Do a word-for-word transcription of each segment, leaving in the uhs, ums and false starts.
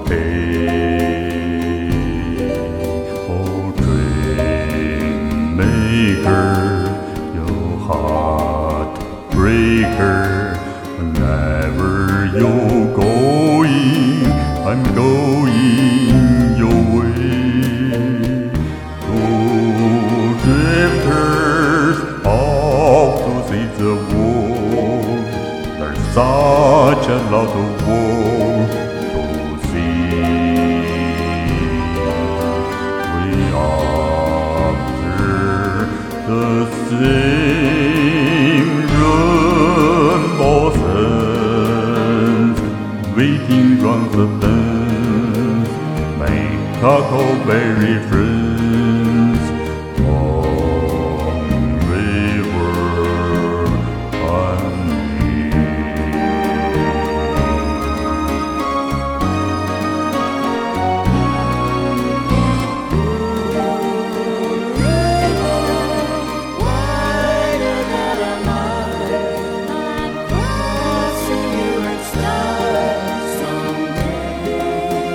pay. Oh, dream maker, your heart breaker, whenever you're going, I'm going your way. Oh, drifters off to see the world, there's such a lot of world to see. We observe the same rainbow sands, waiting round the bends, make huckleberry friends. Long river and me. Wider than a mile, I'm crossing you in style someday.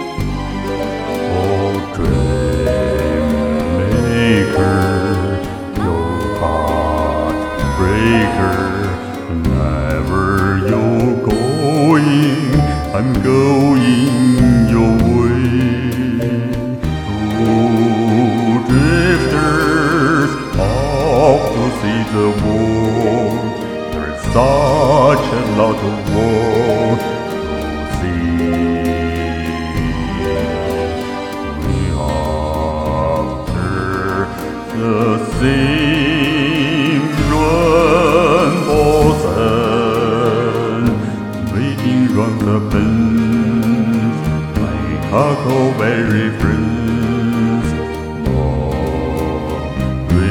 Oh, dream maker, your heart breaker, whenever you're going, I'm going your way. Oh, drifters off to see the world, there's such a lot of world to see. We observe the same rainbow sands, waiting round the bends, like huckleberry friends. Long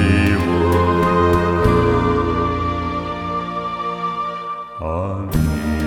river and me.